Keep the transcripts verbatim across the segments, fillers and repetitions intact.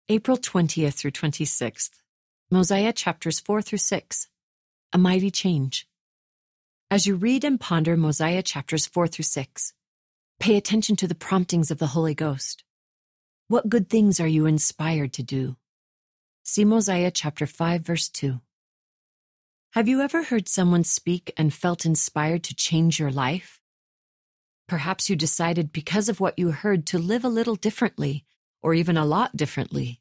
April twentieth through twenty-sixth, Mosiah chapters four through six, A Mighty Change. As you read and ponder Mosiah chapters four through six, pay attention to the promptings of the Holy Ghost. What good things are you inspired to do? See Mosiah chapter five, verse two. Have you ever heard someone speak and felt inspired to change your life? Perhaps you decided because of what you heard to live a little differently, or even a lot differently.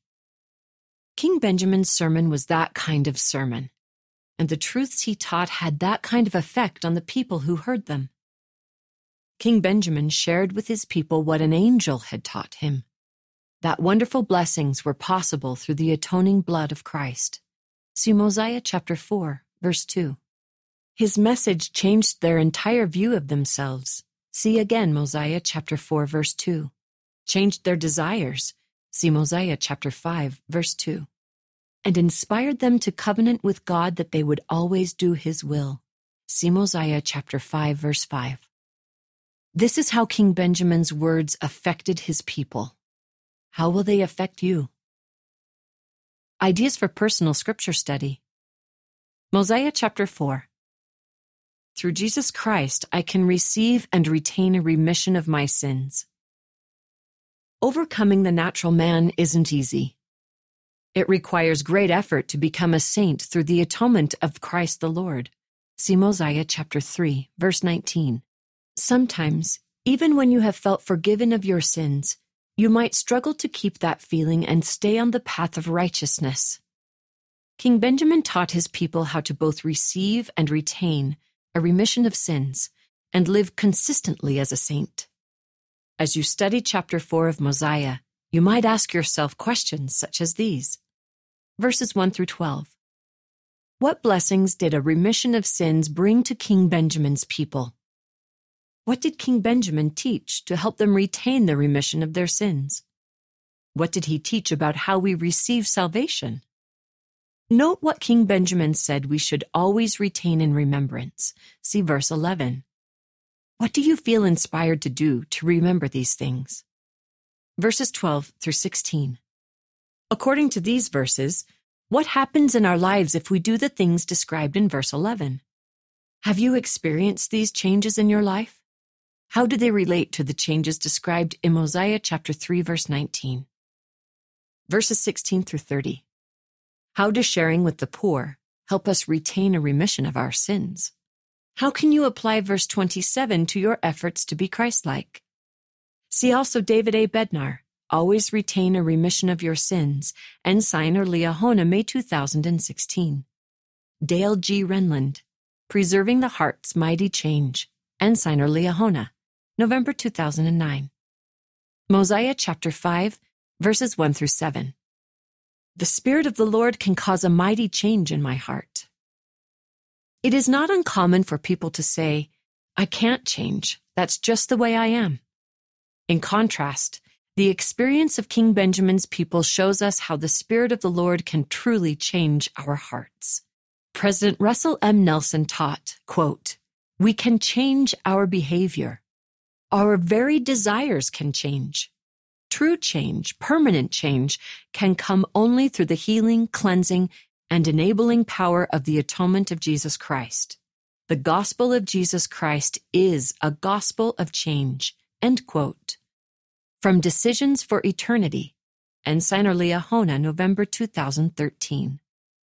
King Benjamin's sermon was that kind of sermon, and the truths he taught had that kind of effect on the people who heard them. King Benjamin shared with his people what an angel had taught him, that wonderful blessings were possible through the atoning blood of Christ. See Mosiah chapter four, verse two. His message changed their entire view of themselves. See again Mosiah chapter four, verse two. Changed their desires. See Mosiah chapter five, verse two. And inspired them to covenant with God that they would always do his will. See Mosiah chapter five, verse five. This is how King Benjamin's words affected his people. How will they affect you? Ideas for personal scripture study. Mosiah chapter four. Through Jesus Christ, I can receive and retain a remission of my sins. Overcoming the natural man isn't easy. It requires great effort to become a saint through the atonement of Christ the Lord. See Mosiah chapter three, verse nineteen. Sometimes, even when you have felt forgiven of your sins, you might struggle to keep that feeling and stay on the path of righteousness. King Benjamin taught his people how to both receive and retain a remission of sins and live consistently as a saint. As you study chapter four of Mosiah, you might ask yourself questions such as these. Verses one through twelve. What blessings did a remission of sins bring to King Benjamin's people? What did King Benjamin teach to help them retain the remission of their sins? What did he teach about how we receive salvation? Note what King Benjamin said we should always retain in remembrance. See verse eleven. What do you feel inspired to do to remember these things? Verses twelve through sixteen. According to these verses, what happens in our lives if we do the things described in verse eleven? Have you experienced these changes in your life? How do they relate to the changes described in Mosiah chapter three, verse nineteen? Verses sixteen through thirty. How does sharing with the poor help us retain a remission of our sins? How can you apply verse twenty-seven to your efforts to be Christ-like? See also David A. Bednar, Always Retain a Remission of Your Sins, Ensign or Liahona, May two thousand sixteen. Dale G. Renland, Preserving the Heart's Mighty Change, Ensign or Liahona, November two thousand nine. Mosiah chapter five, verses one through seven. The Spirit of the Lord can cause a mighty change in my heart. It is not uncommon for people to say, I can't change. That's just the way I am. In contrast, the experience of King Benjamin's people shows us how the Spirit of the Lord can truly change our hearts. President Russell M. Nelson taught, quote, we can change our behavior. Our very desires can change. True change, permanent change, can come only through the healing, cleansing, and enabling power of the atonement of Jesus Christ. The gospel of Jesus Christ is a gospel of change. End quote. From Decisions for Eternity, Ensign or Liahona, November two thousand thirteen.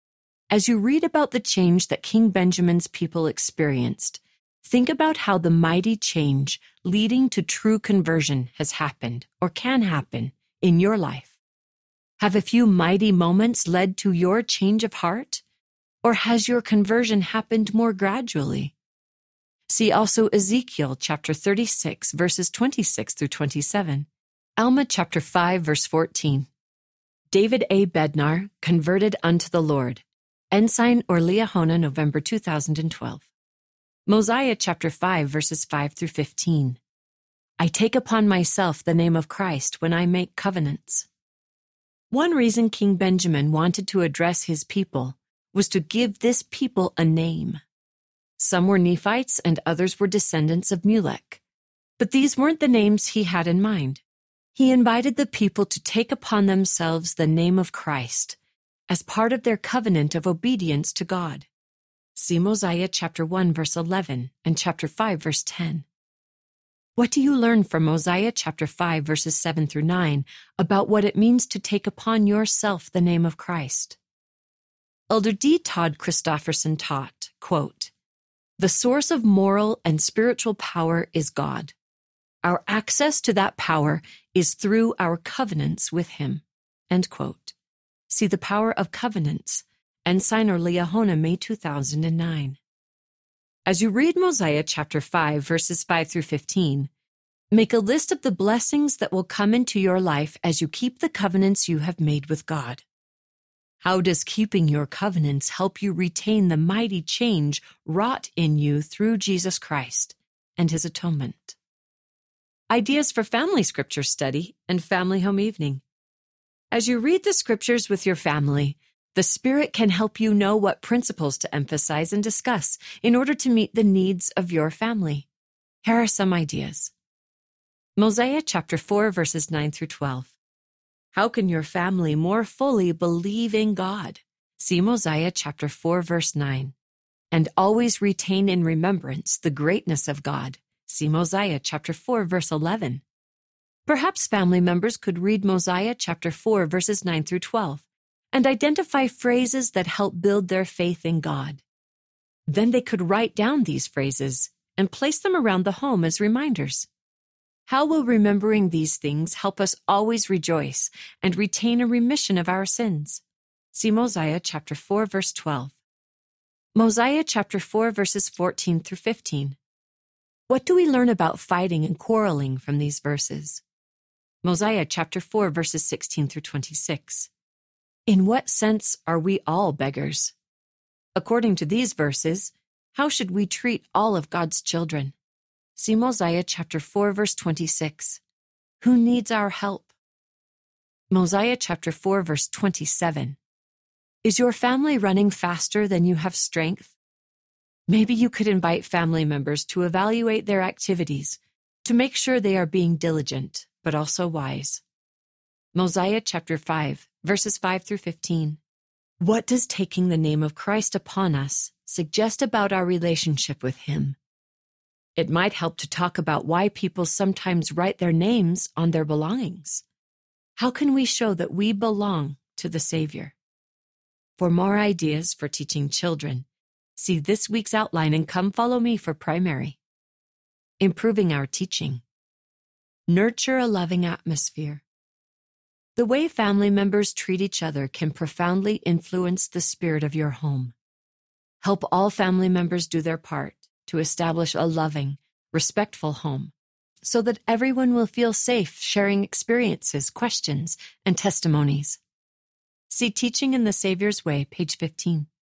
As you read about the change that King Benjamin's people experienced, think about how the mighty change leading to true conversion has happened or can happen in your life. Have a few mighty moments led to your change of heart? Or has your conversion happened more gradually? See also Ezekiel chapter thirty-six, verses twenty-six through twenty-seven. Alma chapter five, verse fourteen. David A. Bednar, Converted unto the Lord. Ensign or Liahona, November two thousand twelve. Mosiah chapter five, verses five through fifteen. I take upon myself the name of Christ when I make covenants. One reason King Benjamin wanted to address his people was to give this people a name. Some were Nephites and others were descendants of Mulek. But these weren't the names he had in mind. He invited the people to take upon themselves the name of Christ as part of their covenant of obedience to God. See Mosiah chapter one, verse eleven, and chapter five, verse ten. What do you learn from Mosiah chapter five, verses seven through nine about what it means to take upon yourself the name of Christ? Elder D. Todd Christofferson taught, quote, "The source of moral and spiritual power is God. Our access to that power is through our covenants with Him." End quote. See The Power of Covenants, Ensign Liahona, May two thousand nine. As you read Mosiah chapter five, verses five through fifteen, make a list of the blessings that will come into your life as you keep the covenants you have made with God. How does keeping your covenants help you retain the mighty change wrought in you through Jesus Christ and His atonement? Ideas for family scripture study and family home evening. As you read the scriptures with your family, the Spirit can help you know what principles to emphasize and discuss in order to meet the needs of your family. Here are some ideas. Mosiah chapter four, verses nine through twelve. How can your family more fully believe in God? See Mosiah chapter four, verse nine. And always retain in remembrance the greatness of God. See Mosiah chapter four, verse eleven. Perhaps family members could read Mosiah chapter four, verses nine through twelve, and identify phrases that help build their faith in God. Then they could write down these phrases and place them around the home as reminders. How will remembering these things help us always rejoice and retain a remission of our sins? See Mosiah chapter four, verse twelve. Mosiah chapter four, verses fourteen through fifteen. What do we learn about fighting and quarreling from these verses? Mosiah chapter four, verses sixteen through twenty-six. In what sense are we all beggars? According to these verses, how should we treat all of God's children? See Mosiah chapter four, verse twenty-six. Who needs our help? Mosiah chapter four, verse twenty-seven. Is your family running faster than you have strength? Maybe you could invite family members to evaluate their activities to make sure they are being diligent, but also wise. Mosiah chapter five, verses five through fifteen. What does taking the name of Christ upon us suggest about our relationship with Him? It might help to talk about why people sometimes write their names on their belongings. How can we show that we belong to the Savior? For more ideas for teaching children, see this week's outline and come follow me for primary. Improving our teaching. Nurture a loving atmosphere. The way family members treat each other can profoundly influence the spirit of your home. Help all family members do their part to establish a loving, respectful home so that everyone will feel safe sharing experiences, questions, and testimonies. See Teaching in the Savior's Way, page fifteen.